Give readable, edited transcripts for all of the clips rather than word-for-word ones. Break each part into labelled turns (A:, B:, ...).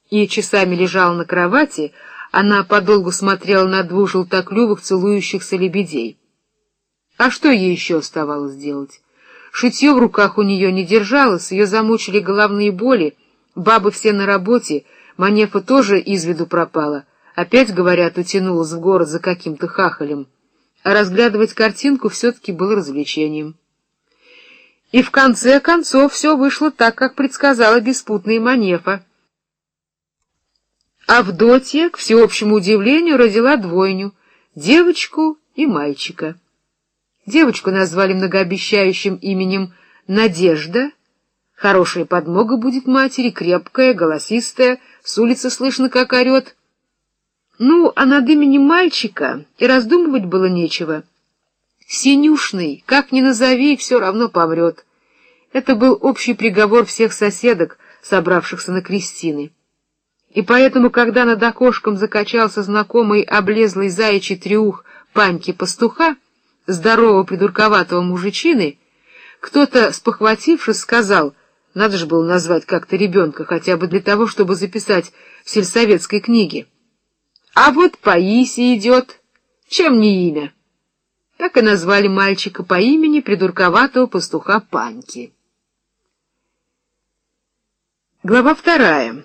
A: и часами лежала на кровати, она подолгу смотрела на двух желтоклювых целующихся лебедей. А что ей еще оставалось делать? Шитье в руках у нее не держалось, ее замучили головные боли, бабы все на работе, Манефа тоже из виду пропала, опять, говорят, утянулась в город за каким-то хахалем, а разглядывать картинку все-таки было развлечением. И в конце концов все вышло так, как предсказала беспутная Манефа. Авдотья, к всеобщему удивлению, родила двойню — девочку и мальчика. Девочку назвали многообещающим именем Надежда. Хорошая подмога будет матери, крепкая, голосистая, с улицы слышно, как орет. Ну, а над именем мальчика и раздумывать было нечего. Синюшный, как ни назови, все равно помрет. Это был общий приговор всех соседок, собравшихся на крестины. И поэтому, когда над окошком закачался знакомый облезлый заячий трюх Паньки-пастуха, здорового придурковатого мужичины, кто-то, спохватившись, сказал, надо же было назвать как-то ребенка, хотя бы для того, чтобы записать в сельсоветской книге. А вот Паисий идет, чем не имя. Так и назвали мальчика по имени придурковатого пастуха Паньки. Глава 2.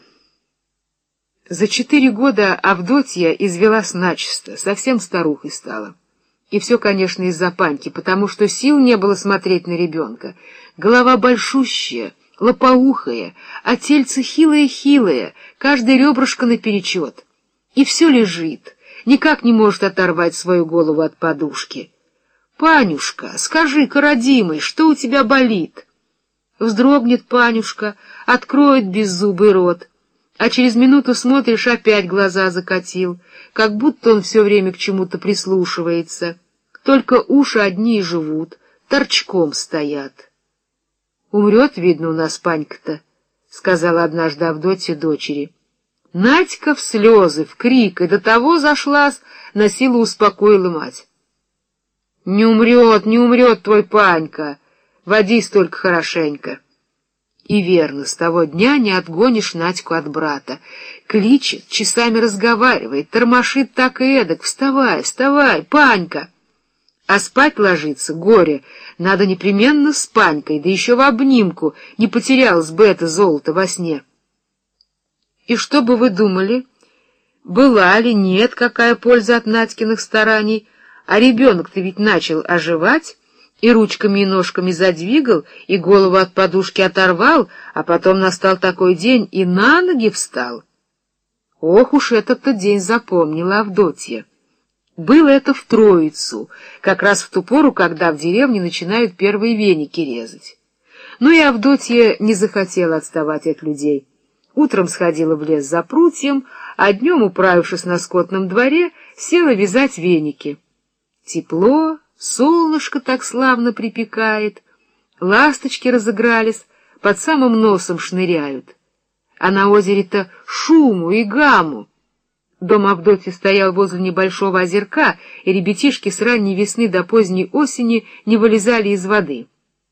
A: За 4 года Авдотья извелась начисто, совсем старухой стала. И все, конечно, из-за Паньки, потому что сил не было смотреть на ребенка. Голова большущая, лопоухая, а тельце хилое-хилое, каждое ребрышко наперечет. И все лежит, никак не может оторвать свою голову от подушки. «Панюшка, скажи-ка, родимый, что у тебя болит?» Вздрогнет Панюшка, откроет беззубый рот, а через минуту смотришь, опять глаза закатил, как будто он все время к чему-то прислушивается. Только уши одни и живут, торчком стоят. «Умрет, видно, у нас Панька-то», — сказала однажды Авдотья дочери. Надька в слезы, в крик, и до того зашлась, на силу успокоила мать. «Не умрет, не умрет твой Панька, водись только хорошенько». И верно, с того дня не отгонишь Надьку от брата. Кличет, часами разговаривает, тормошит так и эдак. «Вставай, вставай, Панька!» А спать ложиться, горе, надо непременно с Панькой, да еще в обнимку, не потерялось бы это золото во сне. И что бы вы думали, была ли, нет, какая польза от Надькиных стараний, а ребенок-то ведь начал оживать, и ручками и ножками задвигал, и голову от подушки оторвал, а потом настал такой день, и на ноги встал. Ох уж этот-то день запомнила Авдотья. Было это в Троицу, как раз в ту пору, когда в деревне начинают первые веники резать. Но и Авдотья не захотела отставать от людей. Утром сходила в лес за прутьем, а днем, управившись на скотном дворе, села вязать веники. Тепло, солнышко так славно припекает, ласточки разыгрались, под самым носом шныряют. А на озере-то шуму и гаму. Дом Авдотьи стоял возле небольшого озерка, и ребятишки с ранней весны до поздней осени не вылезали из воды.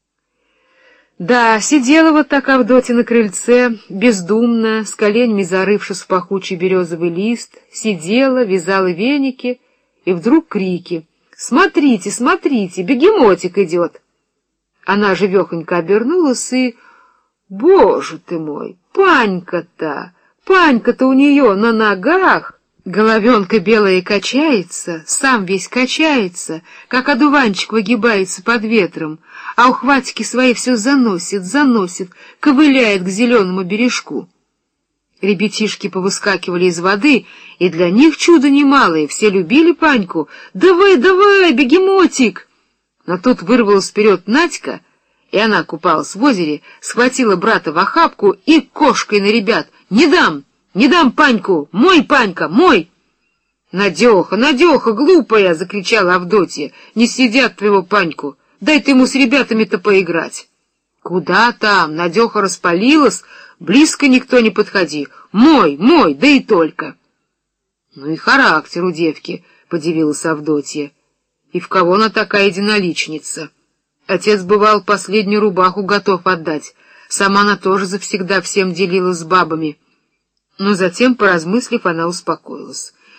A: Да, сидела вот так Авдотья на крыльце, бездумно, с коленями зарывшись в пахучий березовый лист, сидела, вязала веники, и вдруг крики: «Смотрите, смотрите, бегемотик идет!» Она живехонько обернулась и... Боже ты мой, Панька-то! Панька-то у нее на ногах! Головенка белая качается, сам весь качается, как одуванчик выгибается под ветром, а ухватики свои все заносит, ковыляет к зеленому бережку. Ребятишки повыскакивали из воды, и для них чудо немалое, все любили Паньку. «Давай, давай, бегемотик!» Но тут вырвалась вперед Надька, и она купалась в озере, схватила брата в охапку и кошкой на ребят. «Не дам! Не дам Паньку! Мой Панька, мой!» «Надеха, Надеха, глупая!» — закричала Авдотья. «Не съедят твоего Паньку! Дай ты ему с ребятами-то поиграть!» «Куда там?» — Надеха распалилась. «Близко никто не подходи! Мой, мой, да и только!» «Ну и характер у девки!» — подивилась Авдотья. «И в кого она такая единоличница? Отец, бывал, последнюю рубаху готов отдать. Сама она тоже завсегда всем делилась с бабами. Но затем, поразмыслив, она успокоилась.